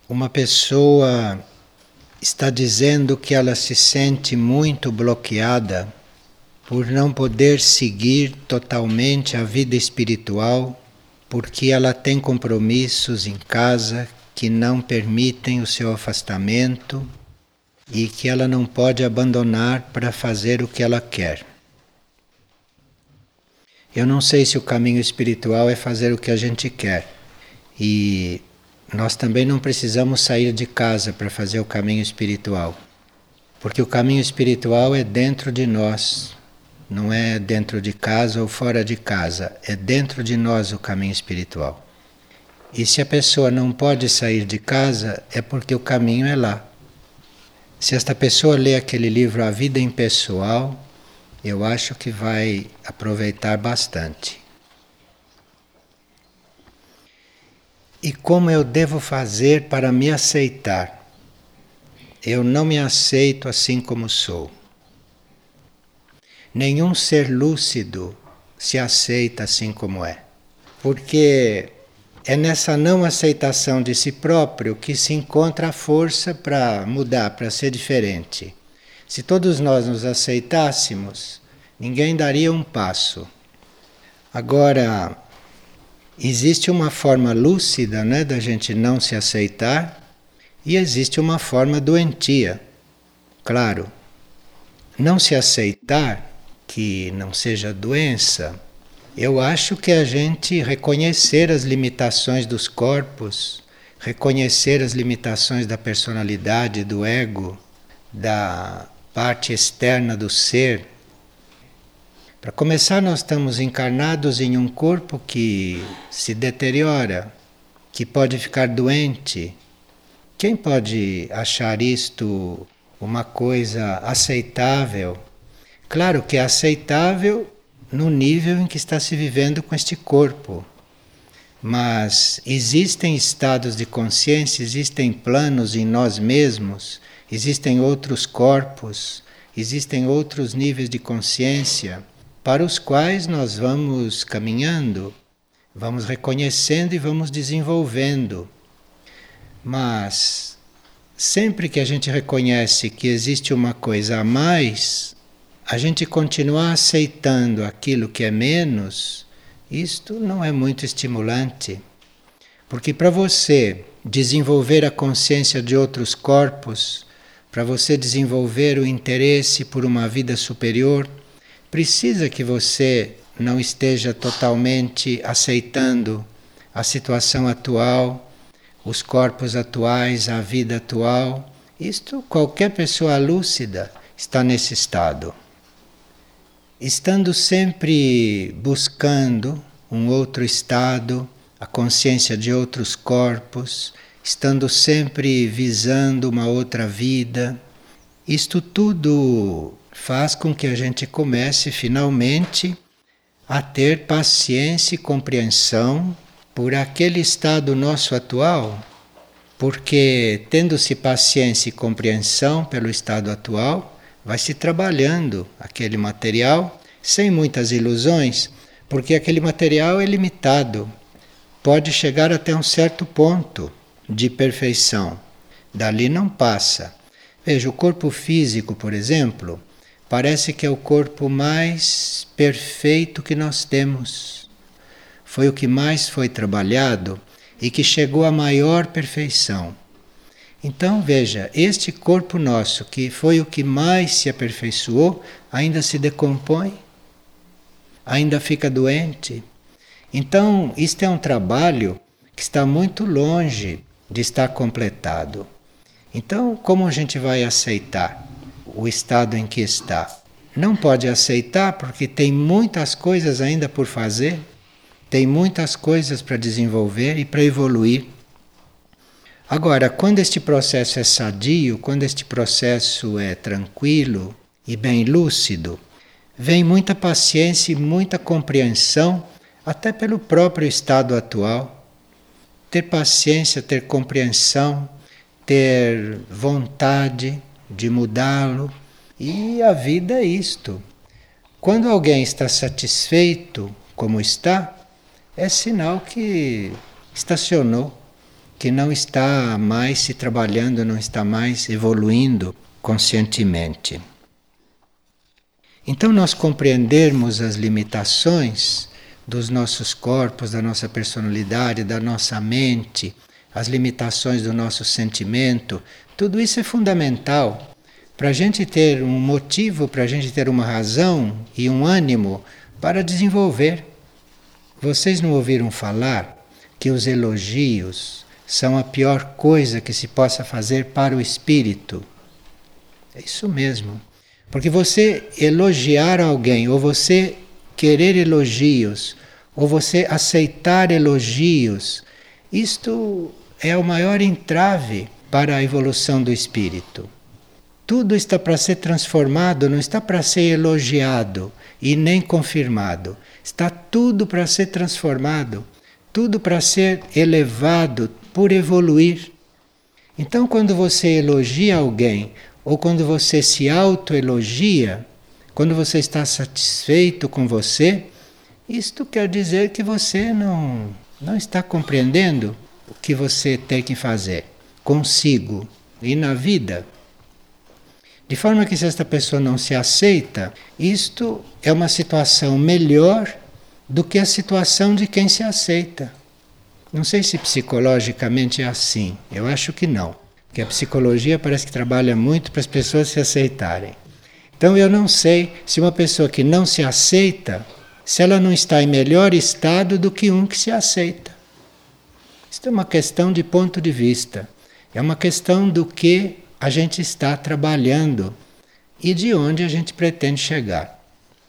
Uma pessoa está dizendo que ela se sente muito bloqueada por não poder seguir totalmente a vida espiritual, porque ela tem compromissos em casa que não permitem o seu afastamento e que ela não pode abandonar para fazer o que ela quer. Eu não sei se o caminho espiritual é fazer o que a gente quer. E nós também não precisamos sair de casa para fazer o caminho espiritual. Porque o caminho espiritual é dentro de nós. Não é dentro de casa ou fora de casa. É dentro de nós o caminho espiritual. E se a pessoa não pode sair de casa, é porque o caminho é lá. Se esta pessoa lê aquele livro A Vida Impessoal, eu acho que vai aproveitar bastante. E como eu devo fazer para me aceitar? Eu não me aceito assim como sou. Nenhum ser lúcido se aceita assim como é. Porque é nessa não aceitação de si próprio que se encontra a força para mudar, para ser diferente. Se todos nós nos aceitássemos, ninguém daria um passo. Agora, existe uma forma lúcida, né, da gente não se aceitar e existe uma forma doentia. Claro, não se aceitar, que não seja doença, eu acho que a gente reconhecer as limitações dos corpos, reconhecer as limitações da personalidade, do ego, da parte externa do ser. Para começar, nós estamos encarnados em um corpo que se deteriora, que pode ficar doente. Quem pode achar isto uma coisa aceitável? Claro que é aceitável no nível em que está se vivendo com este corpo. Mas existem estados de consciência, existem planos em nós mesmos, existem outros corpos, existem outros níveis de consciência para os quais nós vamos caminhando, vamos reconhecendo e vamos desenvolvendo. Mas sempre que a gente reconhece que existe uma coisa a mais, a gente continuar aceitando aquilo que é menos, isto não é muito estimulante. Porque para você desenvolver a consciência de outros corpos, para você desenvolver o interesse por uma vida superior, precisa que você não esteja totalmente aceitando a situação atual, os corpos atuais, a vida atual. Isto, qualquer pessoa lúcida está nesse estado. Estando sempre buscando um outro estado, a consciência de outros corpos, estando sempre visando uma outra vida, isto tudo faz com que a gente comece finalmente a ter paciência e compreensão por aquele estado nosso atual, porque tendo-se paciência e compreensão pelo estado atual, vai se trabalhando aquele material sem muitas ilusões, porque aquele material é limitado, pode chegar até um certo ponto de perfeição, dali não passa. Veja, o corpo físico, por exemplo, parece que é o corpo mais perfeito que nós temos. Foi o que mais foi trabalhado e que chegou à maior perfeição. Então veja, este corpo nosso, que foi o que mais se aperfeiçoou, ainda se decompõe, ainda fica doente. Então, isto é um trabalho que está muito longe de estar completado. Então, como a gente vai aceitar o estado em que está? Não pode aceitar porque tem muitas coisas ainda por fazer, tem muitas coisas para desenvolver e para evoluir. Agora, quando este processo é sadio, quando este processo é tranquilo e bem lúcido, vem muita paciência e muita compreensão, até pelo próprio estado atual. Ter paciência, ter compreensão, ter vontade de mudá-lo. E a vida é isto. Quando alguém está satisfeito como está, é sinal que estacionou. que não está mais se trabalhando, não está mais evoluindo conscientemente. Então, nós compreendermos as limitações dos nossos corpos, da nossa personalidade, da nossa mente, as limitações do nosso sentimento, tudo isso é fundamental para a gente ter um motivo, para a gente ter uma razão e um ânimo para desenvolver. Vocês não ouviram falar que os elogios são a pior coisa que se possa fazer para o espírito? É isso mesmo. Porque você elogiar alguém, ou você querer elogios, ou você aceitar elogios, isto é o maior entrave para a evolução do espírito. Tudo está para ser transformado, não está para ser elogiado e nem confirmado. Está tudo para ser transformado, tudo para ser elevado, por evoluir. Então, quando você elogia alguém, ou quando você se autoelogia, quando você está satisfeito com você, isto quer dizer que você não está compreendendo o que você tem que fazer consigo e na vida. De forma que se esta pessoa não se aceita, isto é uma situação melhor do que a situação de quem se aceita. Não sei se psicologicamente é assim, eu acho que não. Porque a psicologia parece que trabalha muito para as pessoas se aceitarem. Então eu não sei se uma pessoa que não se aceita, se ela não está em melhor estado do que um que se aceita. Isso é uma questão de ponto de vista. É uma questão do que a gente está trabalhando e de onde a gente pretende chegar.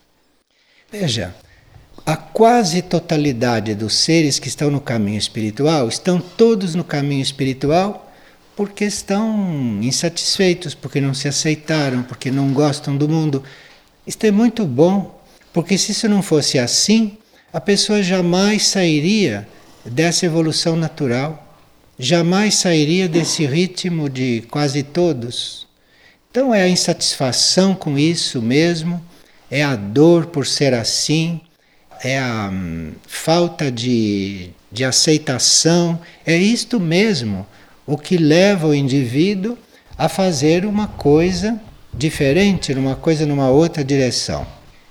Veja, a quase totalidade dos seres que estão no caminho espiritual, estão todos no caminho espiritual porque estão insatisfeitos, porque não se aceitaram, porque não gostam do mundo. Isto é muito bom, porque se isso não fosse assim, a pessoa jamais sairia dessa evolução natural. Jamais sairia desse ritmo de quase todos. Então é a insatisfação com isso mesmo, é a dor por ser assim, é a falta de aceitação, é isto mesmo o que leva o indivíduo a fazer uma coisa diferente, numa outra direção.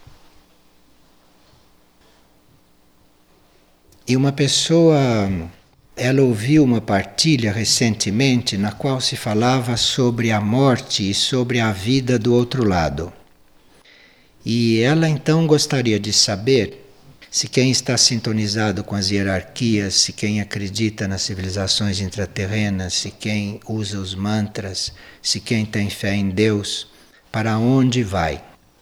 E uma pessoa, ela ouviu uma partilha recentemente na qual se falava sobre a morte e sobre a vida do outro lado. E ela então gostaria de saber se quem está sintonizado com as hierarquias, se quem acredita nas civilizações intraterrenas, se quem usa os mantras, se quem tem fé em Deus, para onde vai?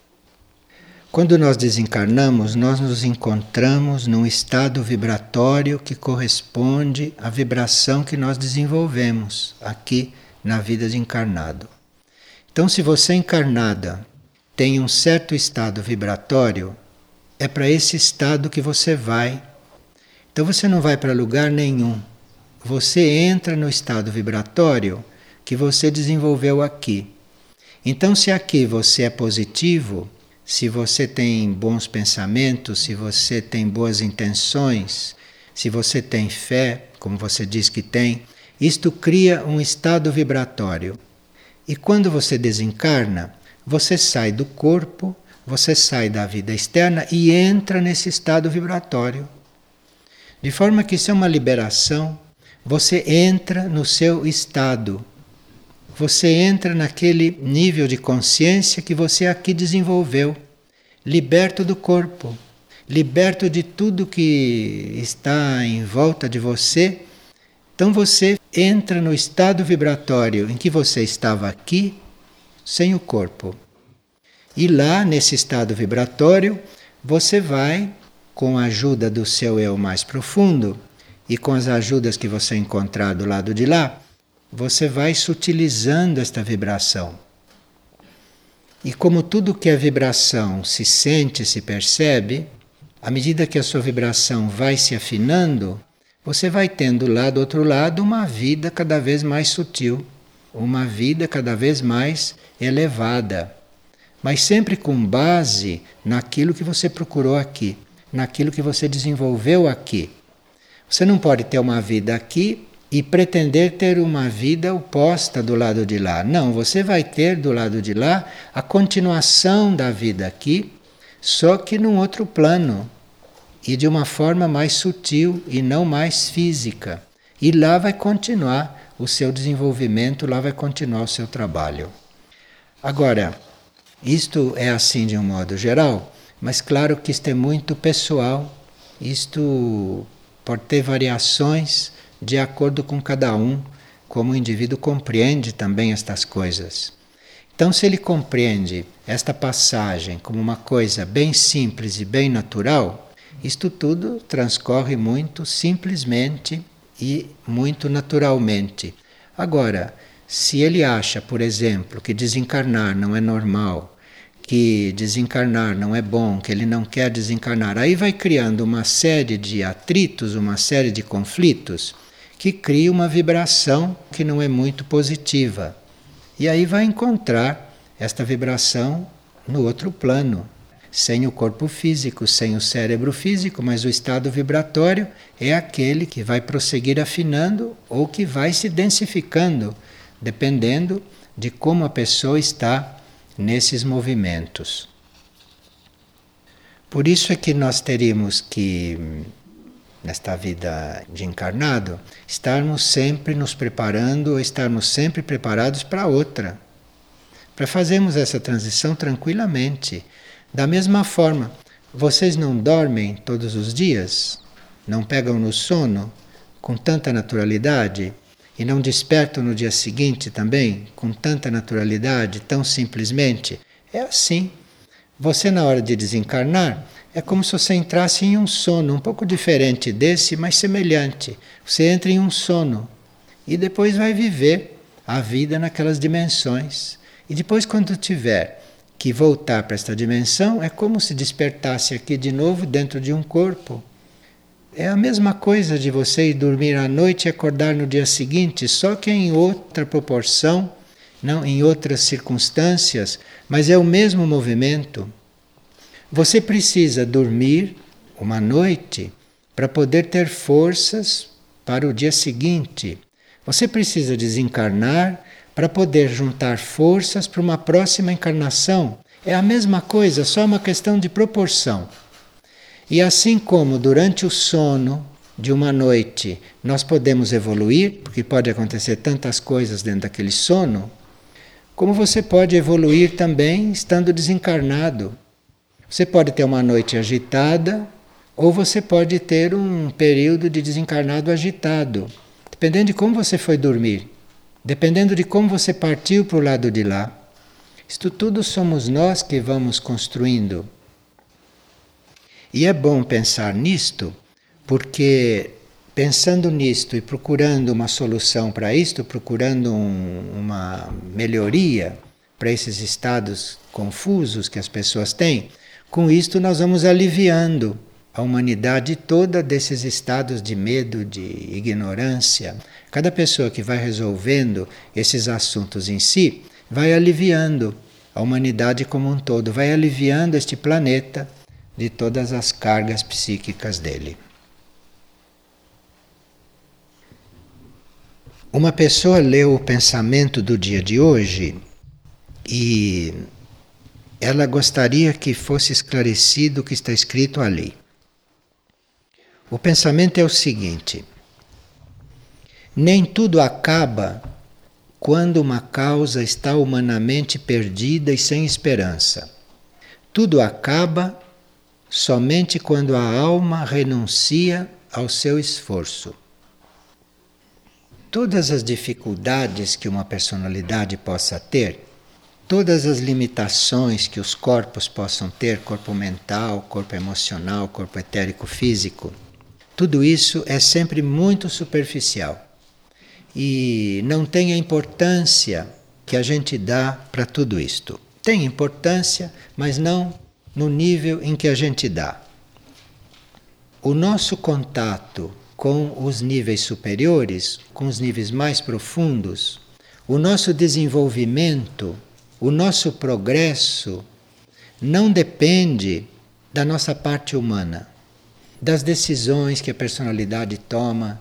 Quando nós desencarnamos, nós nos encontramos num estado vibratório que corresponde à vibração que nós desenvolvemos aqui na vida de encarnado. Então, se você encarnada tem um certo estado vibratório, é para esse estado que você vai. Então você não vai para lugar nenhum. Você entra no estado vibratório que você desenvolveu aqui. Então, se aqui você é positivo, se você tem bons pensamentos, se você tem boas intenções, se você tem fé, como você diz que tem, isto cria um estado vibratório. E quando você desencarna, você sai do corpo, você sai da vida externa e entra nesse estado vibratório. De forma que isso é uma liberação, você entra no seu estado. Você entra naquele nível de consciência que você aqui desenvolveu, liberto do corpo, liberto de tudo que está em volta de você. Então você entra no estado vibratório em que você estava aqui, sem o corpo. E lá, nesse estado vibratório, você vai, com a ajuda do seu eu mais profundo e com as ajudas que você encontrar do lado de lá, você vai sutilizando esta vibração. E como tudo que é vibração se sente, se percebe, à medida que a sua vibração vai se afinando, você vai tendo lá do outro lado uma vida cada vez mais sutil, uma vida cada vez mais elevada. Mas sempre com base naquilo que você procurou aqui, naquilo que você desenvolveu aqui. Você não pode ter uma vida aqui e pretender ter uma vida oposta do lado de lá. Não, você vai ter do lado de lá a continuação da vida aqui, só que num outro plano e de uma forma mais sutil e não mais física. E lá vai continuar o seu desenvolvimento, lá vai continuar o seu trabalho. Agora, isto é assim de um modo geral, mas claro que isto é muito pessoal, isto pode ter variações de acordo com cada um, como o indivíduo compreende também estas coisas. Então, se ele compreende esta passagem como uma coisa bem simples e bem natural, isto tudo transcorre muito simplesmente e muito naturalmente. Agora, se ele acha, por exemplo, que desencarnar não é normal, que desencarnar não é bom, que ele não quer desencarnar, aí vai criando uma série de atritos, uma série de conflitos, que cria uma vibração que não é muito positiva. E aí vai encontrar esta vibração no outro plano, sem o corpo físico, sem o cérebro físico, mas o estado vibratório é aquele que vai prosseguir afinando ou que vai se densificando, dependendo de como a pessoa está nesses movimentos. Por isso é que nós teríamos que, nesta vida de encarnado, estarmos sempre nos preparando, estarmos sempre preparados para outra, para fazermos essa transição tranquilamente. Da mesma forma, vocês não dormem todos os dias? Não pegam no sono com tanta naturalidade? E não despertam no dia seguinte também com tanta naturalidade, tão simplesmente? É assim. Você, na hora de desencarnar, é como se você entrasse em um sono, um pouco diferente desse, mas semelhante. Você entra em um sono e depois vai viver a vida naquelas dimensões. E depois, quando tiver que voltar para esta dimensão, é como se despertasse aqui de novo dentro de um corpo. É a mesma coisa de você ir dormir à noite e acordar no dia seguinte, só que em outra proporção, não em outras circunstâncias, mas é o mesmo movimento. Você precisa dormir uma noite para poder ter forças para o dia seguinte. Você precisa desencarnar para poder juntar forças para uma próxima encarnação. É a mesma coisa, só uma questão de proporção. E assim como durante o sono de uma noite nós podemos evoluir, porque pode acontecer tantas coisas dentro daquele sono, como você pode evoluir também estando desencarnado. Você pode ter uma noite agitada, ou você pode ter um período de desencarnado agitado, dependendo de como você foi dormir. Dependendo de como você partiu para o lado de lá. Isto tudo somos nós que vamos construindo. E é bom pensar nisto, porque pensando nisto e procurando uma solução para isto, procurando uma melhoria para esses estados confusos que as pessoas têm, com isto nós vamos aliviando a humanidade toda desses estados de medo, de ignorância. Cada pessoa que vai resolvendo esses assuntos em si, vai aliviando a humanidade como um todo, vai aliviando este planeta de todas as cargas psíquicas dele. Uma pessoa leu o pensamento do dia de hoje e ela gostaria que fosse esclarecido o que está escrito ali. O pensamento é o seguinte: nem tudo acaba quando uma causa está humanamente perdida e sem esperança. Tudo acaba somente quando a alma renuncia ao seu esforço. Todas as dificuldades que uma personalidade possa ter, todas as limitações que os corpos possam ter, corpo mental, corpo emocional, corpo etérico físico, tudo isso é sempre muito superficial e não tem a importância que a gente dá para tudo isto. Tem importância, mas não no nível em que a gente dá. O nosso contato com os níveis superiores, com os níveis mais profundos, o nosso desenvolvimento, o nosso progresso, não depende da nossa parte humana, das decisões que a personalidade toma,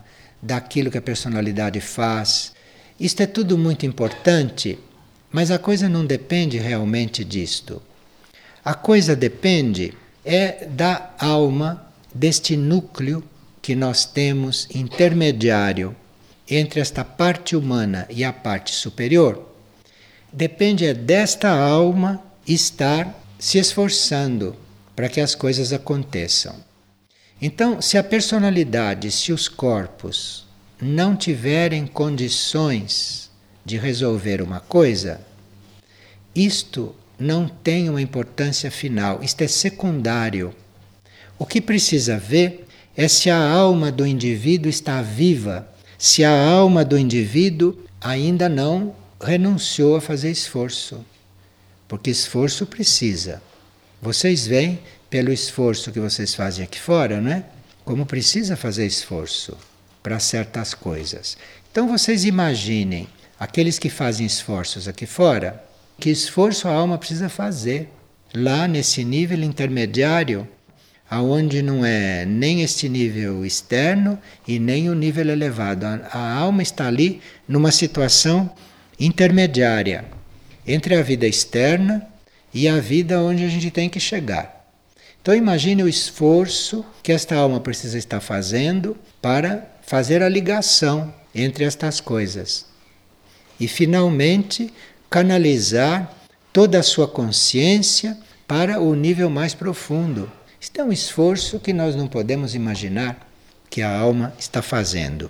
daquilo que a personalidade faz. Isto é tudo muito importante, mas a coisa não depende realmente disto. A coisa depende da alma, deste núcleo que nós temos intermediário entre esta parte humana e a parte superior. Depende desta alma estar se esforçando para que as coisas aconteçam. Então, se a personalidade, se os corpos não tiverem condições de resolver uma coisa, isto não tem uma importância final, isto é secundário. O que precisa ver é se a alma do indivíduo está viva, se a alma do indivíduo ainda não renunciou a fazer esforço. Porque esforço precisa. Vocês veem pelo esforço que vocês fazem aqui fora, não é? Como precisa fazer esforço para certas coisas. Então vocês imaginem aqueles que fazem esforços aqui fora, que esforço a alma precisa fazer lá nesse nível intermediário, aonde não é nem este nível externo e nem o nível elevado. A alma está ali numa situação intermediária entre a vida externa e a vida onde a gente tem que chegar. Então imagine o esforço que esta alma precisa estar fazendo para fazer a ligação entre estas coisas. E finalmente canalizar toda a sua consciência para o nível mais profundo. Isto é um esforço que nós não podemos imaginar que a alma está fazendo.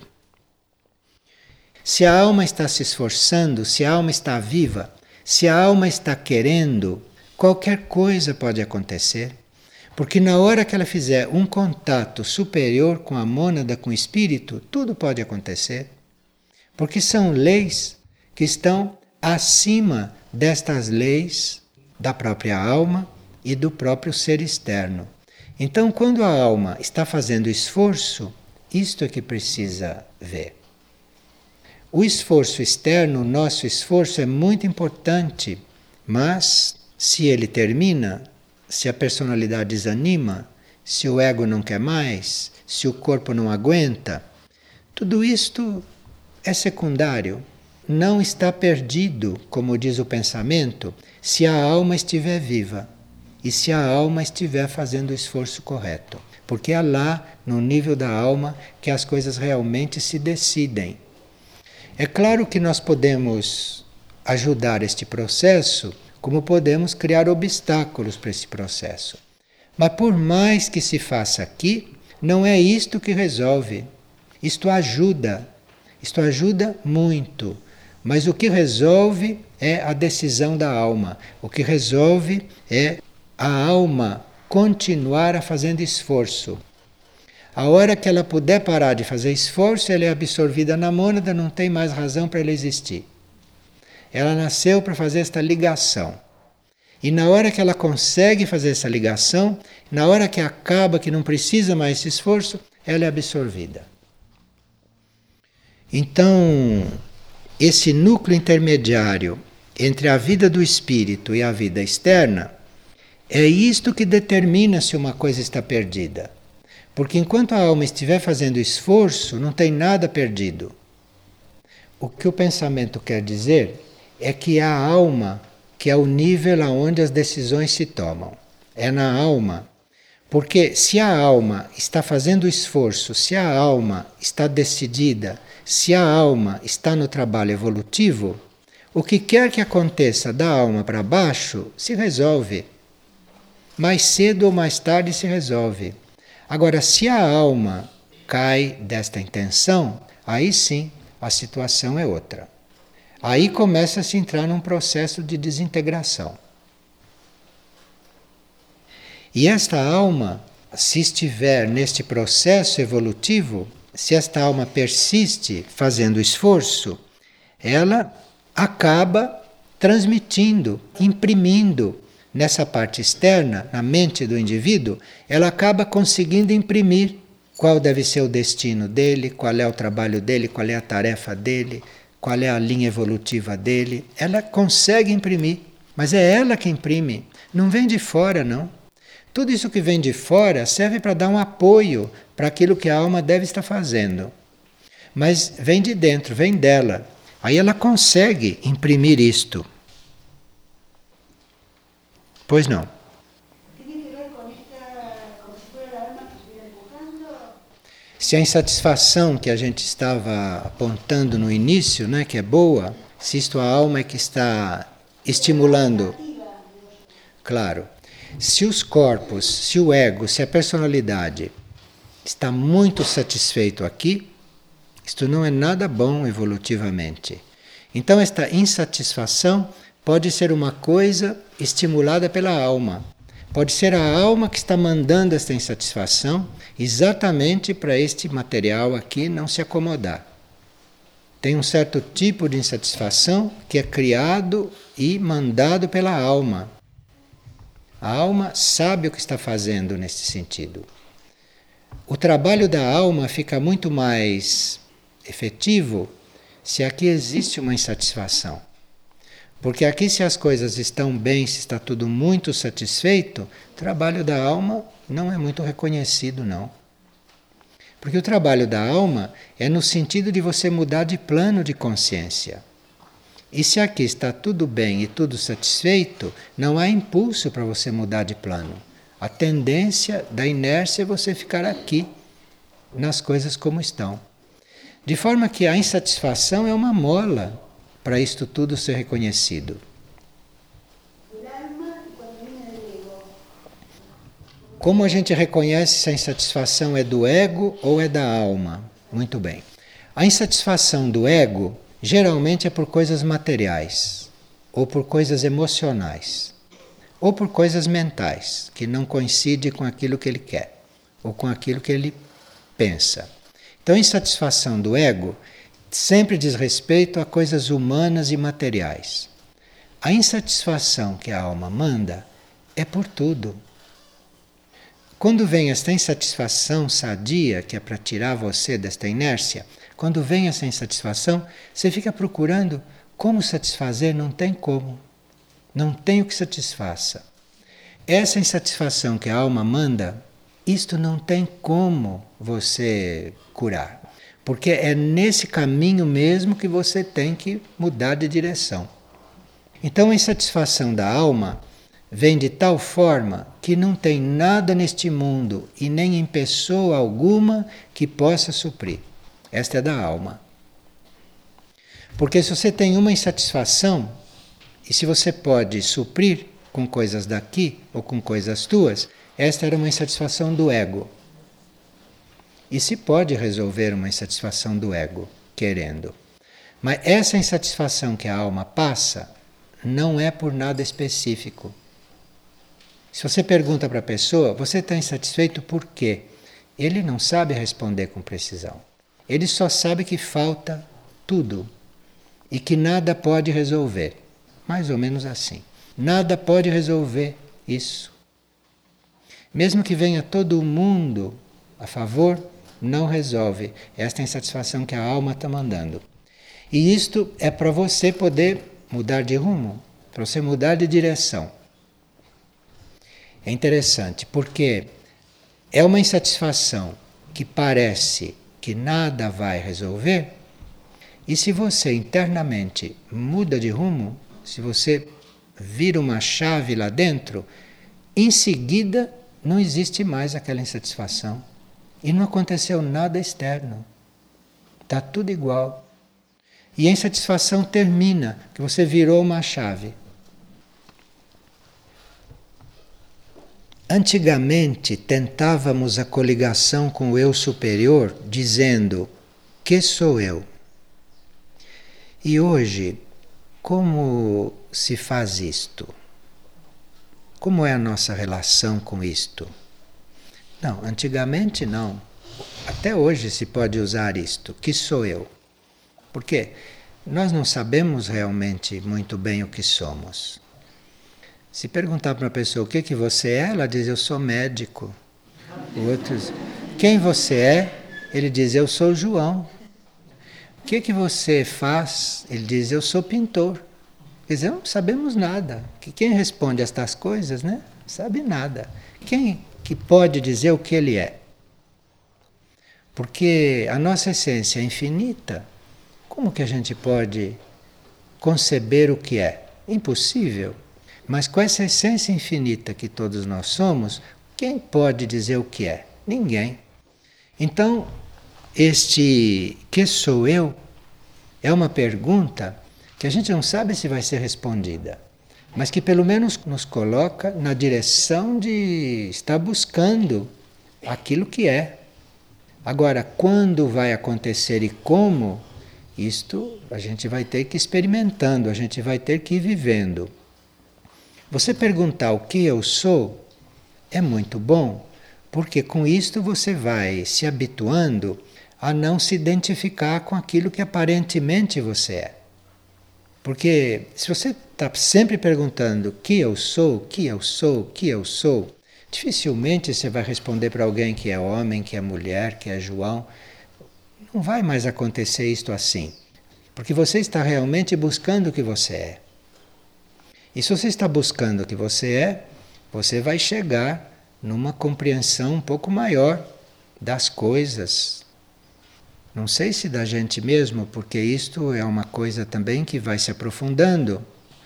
Se a alma está se esforçando, se a alma está viva, se a alma está querendo, qualquer coisa pode acontecer. Porque na hora que ela fizer um contato superior com a mônada, com o espírito, tudo pode acontecer. Porque são leis que estão acima destas leis da própria alma e do próprio ser externo. Então, quando a alma está fazendo esforço, isto é que precisa ver. O esforço externo, o nosso esforço é muito importante, mas se ele termina, se a personalidade desanima, se o ego não quer mais, se o corpo não aguenta, tudo isto é secundário. Não está perdido, como diz o pensamento, se a alma estiver viva e se a alma estiver fazendo o esforço correto. Porque é lá, no nível da alma, que as coisas realmente se decidem. É claro que nós podemos ajudar este processo, como podemos criar obstáculos para esse processo. Mas por mais que se faça aqui, não é isto que resolve. Isto ajuda muito. Mas o que resolve é a decisão da alma. O que resolve é a alma continuar a fazendo esforço. A hora que ela puder parar de fazer esforço, ela é absorvida na mônada, não tem mais razão para ela existir. Ela nasceu para fazer esta ligação. E na hora que ela consegue fazer essa ligação, na hora que acaba, que não precisa mais esse esforço, ela é absorvida. Então, esse núcleo intermediário entre a vida do espírito e a vida externa, é isto que determina se uma coisa está perdida. Porque enquanto a alma estiver fazendo esforço, não tem nada perdido. O que o pensamento quer dizer é que a alma, que é o nível aonde as decisões se tomam, é na alma. Porque se a alma está fazendo esforço, se a alma está decidida, se a alma está no trabalho evolutivo, o que quer que aconteça da alma para baixo se resolve. Mais cedo ou mais tarde se resolve. Agora, se a alma cai desta intenção, aí sim a situação é outra. Aí começa a se entrar num processo de desintegração. E esta alma, se estiver neste processo evolutivo, se esta alma persiste fazendo esforço, ela acaba transmitindo, imprimindo nessa parte externa, na mente do indivíduo, ela acaba conseguindo imprimir qual deve ser o destino dele, qual é o trabalho dele, qual é a tarefa dele, qual é a linha evolutiva dele. Ela consegue imprimir, mas é ela que imprime, não vem de fora, não. Tudo isso que vem de fora serve para dar um apoio para aquilo que a alma deve estar fazendo. Mas vem de dentro, vem dela. Aí ela consegue imprimir isto. Pois não. Se a insatisfação que a gente estava apontando no início, né, que é boa, se isto a alma é que está estimulando. Claro. Se os corpos, se o ego, se a personalidade está muito satisfeito aqui, isto não é nada bom evolutivamente. Então esta insatisfação pode ser uma coisa estimulada pela alma. Pode ser a alma que está mandando esta insatisfação exatamente para este material aqui não se acomodar. Tem um certo tipo de insatisfação que é criado e mandado pela alma. A alma sabe o que está fazendo nesse sentido. O trabalho da alma fica muito mais efetivo se aqui existe uma insatisfação. Porque aqui, se as coisas estão bem, se está tudo muito satisfeito, o trabalho da alma não é muito reconhecido, não. Porque o trabalho da alma é no sentido de você mudar de plano de consciência. E se aqui está tudo bem e tudo satisfeito, não há impulso para você mudar de plano. A tendência da inércia é você ficar aqui, nas coisas como estão. De forma que a insatisfação é uma mola para isto tudo ser reconhecido. Como a gente reconhece se a insatisfação é do ego ou é da alma? Muito bem. A insatisfação do ego geralmente é por coisas materiais, ou por coisas emocionais, ou por coisas mentais, que não coincidem com aquilo que ele quer, ou com aquilo que ele pensa. Então a insatisfação do ego sempre diz respeito a coisas humanas e materiais. A insatisfação que a alma manda é por tudo. Quando vem esta insatisfação sadia, que é para tirar você desta inércia, quando vem essa insatisfação, você fica procurando como satisfazer, não tem como. Não tem o que satisfaça. Essa insatisfação que a alma manda, isto não tem como você curar. Porque é nesse caminho mesmo que você tem que mudar de direção. Então a insatisfação da alma vem de tal forma que não tem nada neste mundo e nem em pessoa alguma que possa suprir. Esta é da alma. Porque se você tem uma insatisfação, e se você pode suprir com coisas daqui ou com coisas tuas, esta era uma insatisfação do ego. E se pode resolver uma insatisfação do ego, querendo. Mas essa insatisfação que a alma passa não é por nada específico. Se você pergunta para a pessoa, você está insatisfeito por quê? Ele não sabe responder com precisão. Ele só sabe que falta tudo e que nada pode resolver. Mais ou menos assim. Nada pode resolver isso. Mesmo que venha todo mundo a favor, não resolve esta insatisfação que a alma está mandando. E isto é para você poder mudar de rumo, para você mudar de direção. É interessante porque é uma insatisfação que parece que nada vai resolver, e se você internamente muda de rumo, se você vira uma chave lá dentro, em seguida não existe mais aquela insatisfação. E não aconteceu nada externo. Está tudo igual. E a insatisfação termina, que você virou uma chave. Antigamente tentávamos a coligação com o eu superior, dizendo: que sou eu? E hoje, como se faz isto? Como é a nossa relação com isto? Não, antigamente não. Até hoje se pode usar isto. Que sou eu? Porque nós não sabemos realmente muito bem o que somos. Se perguntar para uma pessoa o que você é, ela diz: eu sou médico. O outro diz: quem você é? Ele diz: eu sou João. O que você faz? Ele diz: eu sou pintor. Quer dizer, não sabemos nada. Quem responde a estas coisas, né? Não sabe nada. Quem que pode dizer o que ele é? Porque a nossa essência é infinita. Como que a gente pode conceber o que é? Impossível. Mas com essa essência infinita que todos nós somos, quem pode dizer o que é? Ninguém. Então, este que sou eu é uma pergunta que a gente não sabe se vai ser respondida, mas que pelo menos nos coloca na direção de estar buscando aquilo que é. Agora, quando vai acontecer e como, isto a gente vai ter que ir experimentando, a gente vai ter que ir vivendo. Você perguntar o que eu sou é muito bom, porque com isto você vai se habituando a não se identificar com aquilo que aparentemente você é. Porque se você está sempre perguntando que eu sou, que eu sou, que eu sou, dificilmente você vai responder para alguém que é homem, que é mulher, que é João. Não vai mais acontecer isto assim. Porque você está realmente buscando o que você é. E se você está buscando o que você é, você vai chegar numa compreensão um pouco maior das coisas. Não sei se da gente mesmo, porque isto é uma coisa também que vai se aprofundando.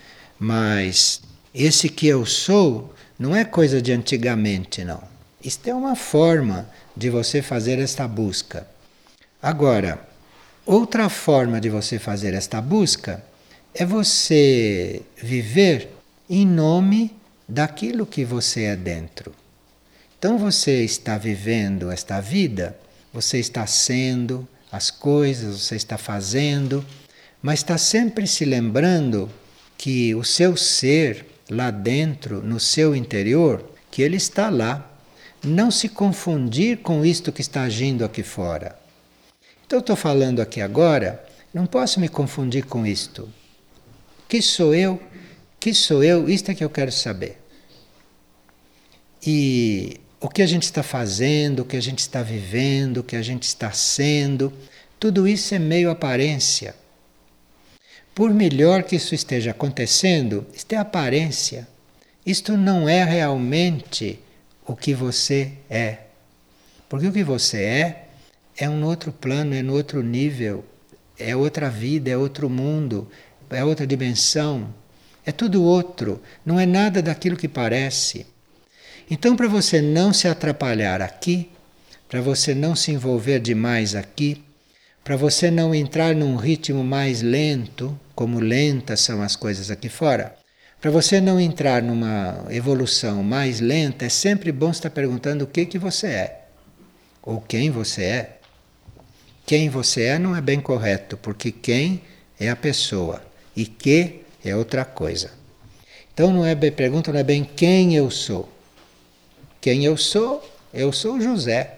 Mas esse que eu sou não é coisa de antigamente, não. Isto é uma forma de você fazer esta busca. Agora, outra forma de você fazer esta busca é você viver em nome daquilo que você é dentro. Então você está vivendo esta vida, você está sendo as coisas, você está fazendo, mas está sempre se lembrando que o seu ser lá dentro, no seu interior, que ele está lá. Não se confundir com isto que está agindo aqui fora. Então eu estou falando aqui agora, não posso me confundir com isto. Que sou eu? Que sou eu? Isto é que eu quero saber. E o que a gente está fazendo, o que a gente está vivendo, o que a gente está sendo, tudo isso é meio aparência. Por melhor que isso esteja acontecendo, isto é aparência. Isto não é realmente o que você é. Porque o que você é um outro plano, é no outro nível, é outra vida, é outro mundo, é outra dimensão. É tudo outro, não é nada daquilo que parece. Então, para você não se atrapalhar aqui, para você não se envolver demais aqui, para você não entrar num ritmo mais lento, como lentas são as coisas aqui fora, para você não entrar numa evolução mais lenta, é sempre bom estar perguntando o que você é, ou quem você é. Quem você é não é bem correto, porque quem é a pessoa e que é outra coisa. Então não é bem, pergunta não é bem quem eu sou. Quem eu sou José.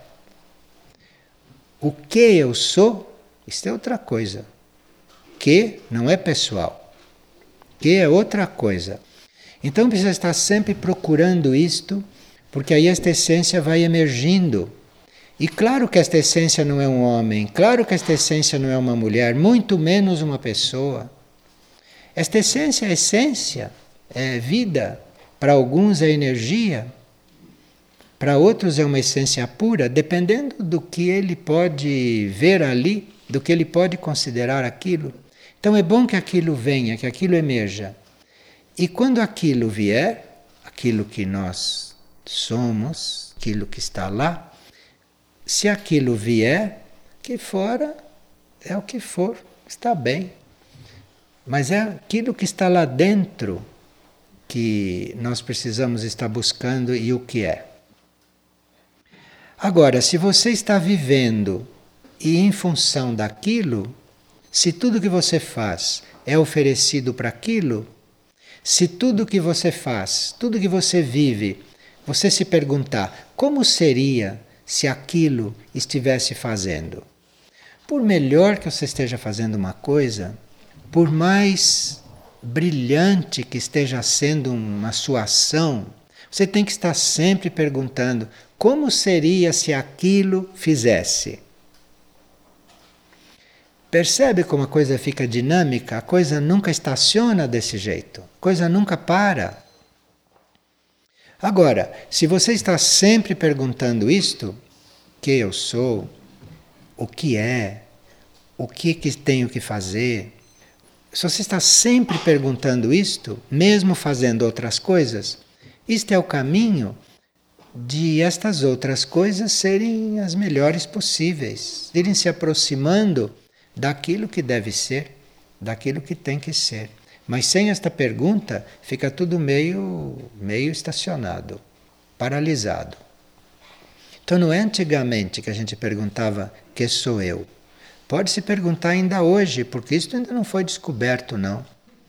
O que eu sou, isso é outra coisa. Que não é pessoal. Que é outra coisa. Então precisa estar sempre procurando isto, porque aí esta essência vai emergindo. E claro que esta essência não é um homem, claro que esta essência não é uma mulher, muito menos uma pessoa. Esta essência é vida, para alguns é energia, para outros é uma essência pura, dependendo do que ele pode ver ali, do que ele pode considerar aquilo. Então é bom que aquilo venha, que aquilo emerja. E quando aquilo vier, aquilo que nós somos, aquilo que está lá, se aquilo vier, que fora é o que for, está bem. Mas é aquilo que está lá dentro que nós precisamos estar buscando e o que é. Agora, se você está vivendo e em função daquilo, se tudo que você faz é oferecido para aquilo, se tudo que você faz, tudo que você vive, você se perguntar como seria se aquilo estivesse fazendo. Por melhor que você esteja fazendo uma coisa, por mais brilhante que esteja sendo uma sua ação, você tem que estar sempre perguntando como seria se aquilo fizesse. Percebe como a coisa fica dinâmica? A coisa nunca estaciona desse jeito, a coisa nunca para. Agora, se você está sempre perguntando isto, que eu sou, o que tenho que fazer. Se você está sempre perguntando isto, mesmo fazendo outras coisas, isto é o caminho de estas outras coisas serem as melhores possíveis, irem se aproximando daquilo que deve ser, daquilo que tem que ser. Mas sem esta pergunta, fica tudo meio estacionado, paralisado. Então não é antigamente que a gente perguntava: que sou eu? Pode se perguntar ainda hoje, porque isso ainda não foi descoberto, não.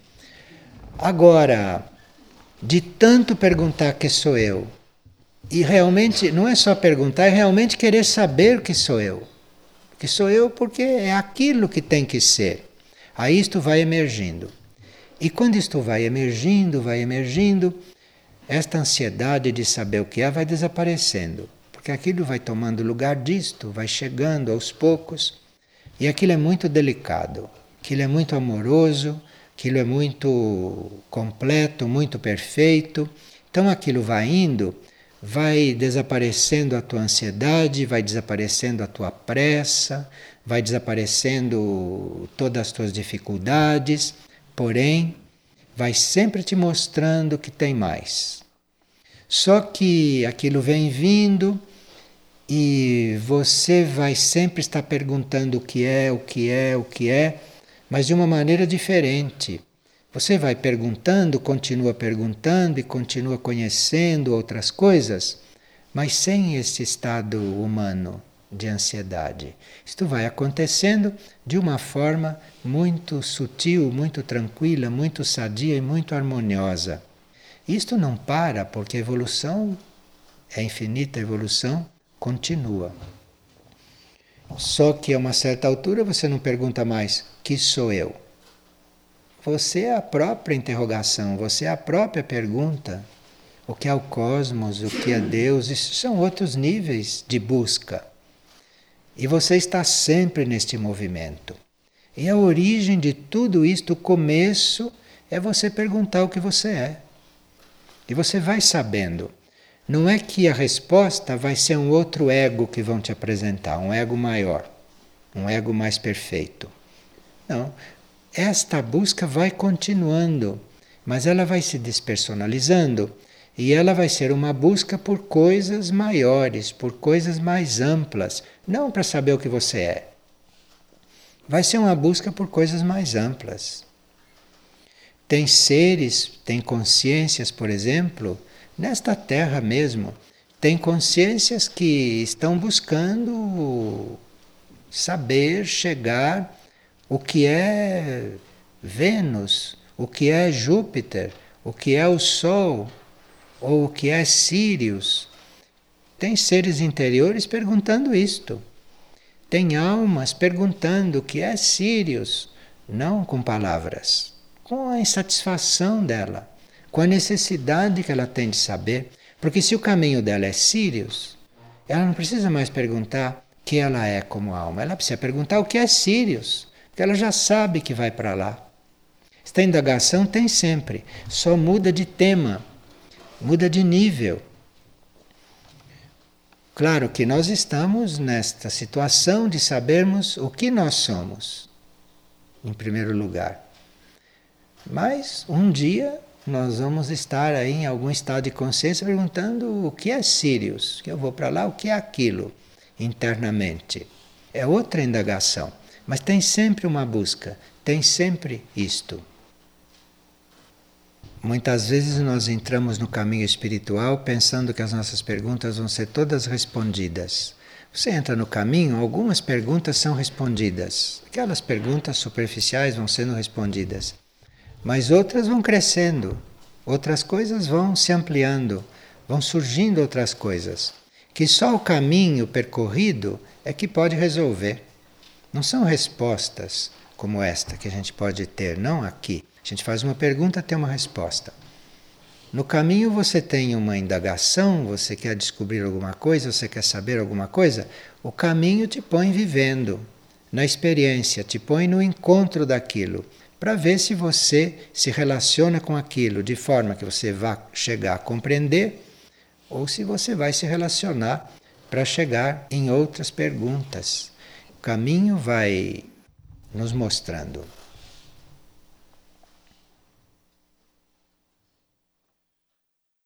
Agora, de tanto perguntar: que sou eu? E realmente, não é só perguntar, é realmente querer saber que sou eu. Que sou eu porque é aquilo que tem que ser. Aí isto vai emergindo. E quando isto vai emergindo, esta ansiedade de saber o que é vai desaparecendo. Porque aquilo vai tomando lugar disto, vai chegando aos poucos. E aquilo é muito delicado, aquilo é muito amoroso, aquilo é muito completo, muito perfeito. Então aquilo vai indo, vai desaparecendo a tua ansiedade, vai desaparecendo a tua pressa, vai desaparecendo todas as tuas dificuldades, porém vai sempre te mostrando que tem mais. Só que aquilo vem vindo e você vai sempre estar perguntando o que é, mas de uma maneira diferente. Você vai perguntando e continua conhecendo outras coisas, mas sem esse estado humano de ansiedade. Isto vai acontecendo de uma forma muito sutil, muito tranquila, muito sadia e muito harmoniosa. Isto não para, porque a evolução é infinita, a evolução continua. Só que a uma certa altura você não pergunta mais: que sou eu? Você é a própria interrogação, você é a própria pergunta. O que é o cosmos, o que é Deus, isso são outros níveis de busca. E você está sempre neste movimento. E a origem de tudo isto, o começo, é você perguntar o que você é. E você vai sabendo. Não é que a resposta vai ser um outro ego que vão te apresentar, um ego maior, um ego mais perfeito. Não. Esta busca vai continuando, mas ela vai se despersonalizando e ela vai ser uma busca por coisas maiores, por coisas mais amplas, não para saber o que você é. Vai ser uma busca por coisas mais amplas. Tem seres, tem consciências, por exemplo, nesta Terra mesmo, tem consciências que estão buscando saber, chegar o que é Vênus, o que é Júpiter, o que é o Sol, ou o que é Sírius. Tem seres interiores perguntando isto. Tem almas perguntando o que é Sírius, não com palavras, com a insatisfação dela, com a necessidade que ela tem de saber. Porque se o caminho dela é Sírius, ela não precisa mais perguntar o que ela é como alma, ela precisa perguntar o que é Sírius, porque ela já sabe que vai para lá. Esta indagação tem sempre, só muda de tema, muda de nível. Claro que nós estamos nesta situação de sabermos o que nós somos, em primeiro lugar. Mas um dia nós vamos estar aí em algum estado de consciência perguntando o que é Sírius, que eu vou para lá, o que é aquilo internamente. É outra indagação, mas tem sempre uma busca, tem sempre isto. Muitas vezes nós entramos no caminho espiritual pensando que as nossas perguntas vão ser todas respondidas. Você entra no caminho, algumas perguntas são respondidas. Aquelas perguntas superficiais vão sendo respondidas. Mas outras vão crescendo, outras coisas vão se ampliando, vão surgindo outras coisas. Que só o caminho percorrido é que pode resolver. Não são respostas como esta que a gente pode ter, não aqui. A gente faz uma pergunta, tem uma resposta. No caminho você tem uma indagação, você quer descobrir alguma coisa, você quer saber alguma coisa, o caminho te põe vivendo, na experiência, te põe no encontro daquilo, para ver se você se relaciona com aquilo de forma que você vá chegar a compreender, ou se você vai se relacionar para chegar em outras perguntas. caminho vai nos mostrando.